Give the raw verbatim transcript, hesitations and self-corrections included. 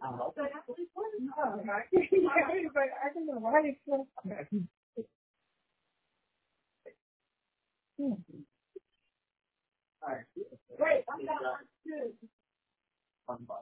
But I don't know why it's so. Wait, I'm not.